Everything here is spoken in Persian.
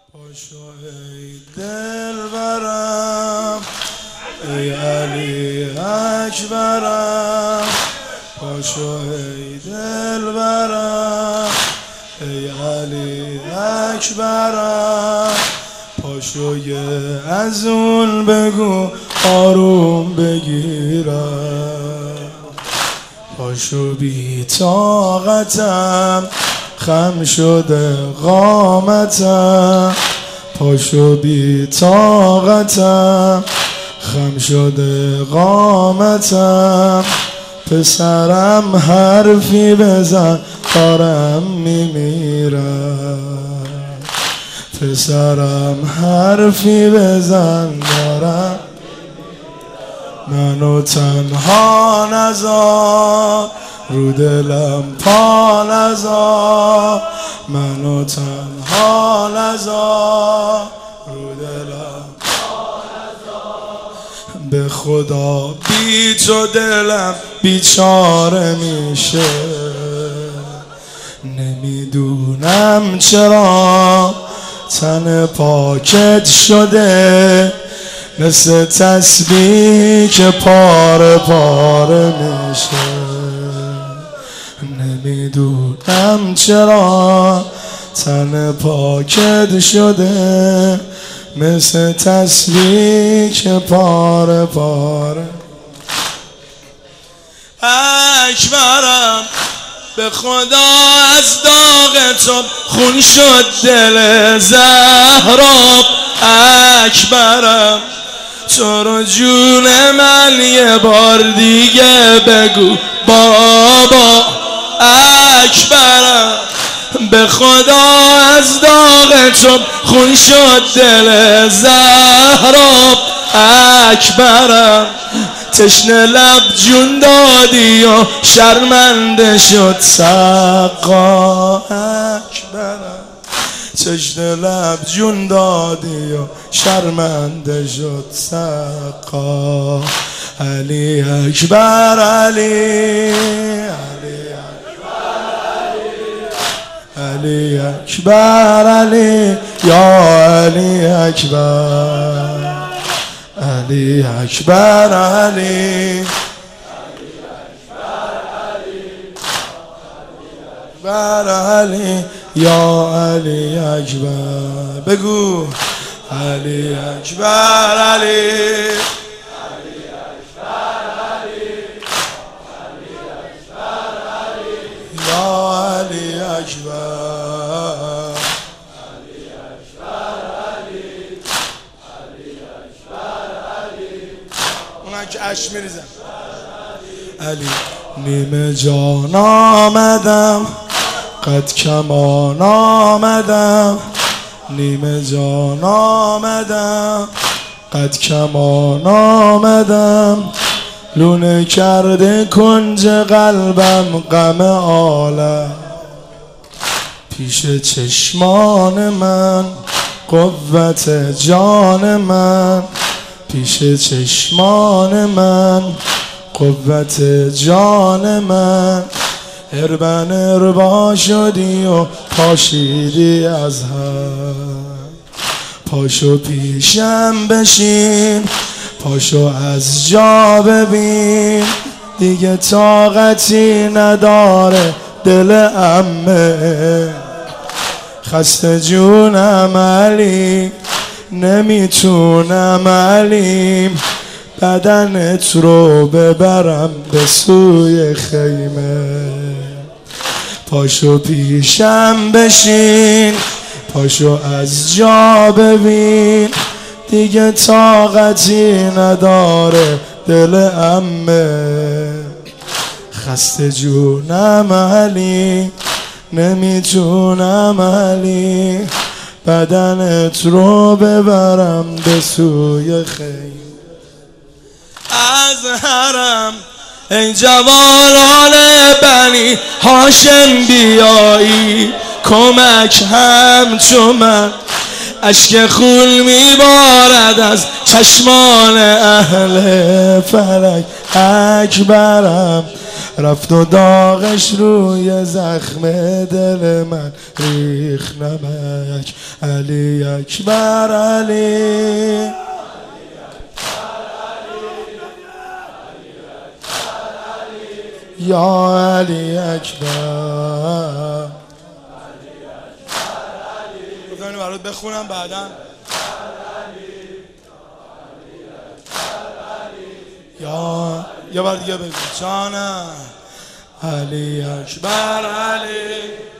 پاشو ای دلبرم، ای علی اکبرم. پاشو ای دلبرم، ای علی اکبرم. پاشو یه از اون بگو آروم بگیرم. پاشو بی طاقتم، خم شده قامتم. پاشو بی طاقتم، خم شده قامتم. پسرم حرفی بزن دارم میمیرم. پسرم حرفی بزن دارم. منو تنها نذار، رو دلم پا نذار. منو تنها نذار، رو دلم پا نذار. به خدا بی تو دلم بیچاره میشه. نمیدونم چرا تن پاکت شده، مثل تسبیح که پاره پاره میشه. نمیدونم چرا تن پاکت شده، مثل تسبیح که پاره پاره. اکبرم به خدا از داغ تو خون شد دل زهرا. اکبرم تو رو جون من یه بار دیگه بگو بابا. اکبرم به خدا از داغ تو خون شد دل زهرا. اکبرم تشنه لب جون دادی و شرمنده شد سقا. اکبرم تشنه لب جون دادی و شرمنده شد سقا. علی اکبر علی، علی اکبر علی، یا علی اکبر. علی اکبر علی، اکبر علی، یا علی اکبر. بگو علی اکبر علی، علی اکبر علی، علی اکبر علی، یا علی اکبر. علی اکبر علی، علی اکبر علی. اونها که اش میریزم. علی نیمه جان آمدم، قد کمان آمدم. نیمه جان آمدم، قد کمان آمدم. لونه کرده کنج قلبم غم عالم. پیش چشمان من قوت جان من. پیش چشمان من قوت جان من. اربن اربا شدی و پاشیدی از هم. پاشو پیشم بشین، پاشو از جا ببین. دیگه طاقتی نداره دل عمه. خسته جونم علی، نمیتونم علی بدنت رو ببرم به سوی خیمه. پاشو پیشم بشین، پاشو از جا ببین. دیگه طاقتی نداره دل عمه. خسته جونم علی، نمیتونم علی بدنت رو ببرم به سوی خیمه. از حرم ای جوانان بنی هاشم بیایی، کمک همچو من. اشک خون میبارد از چشمان اهل فلک. اکبرم رفت و داغش روی زخم دل من ریخ نمک. علی اکبر علی، یا علی اکبر. بزنی برات بخونم بعدا. یا بار دیگه بگو جانم. علی اکبر علی.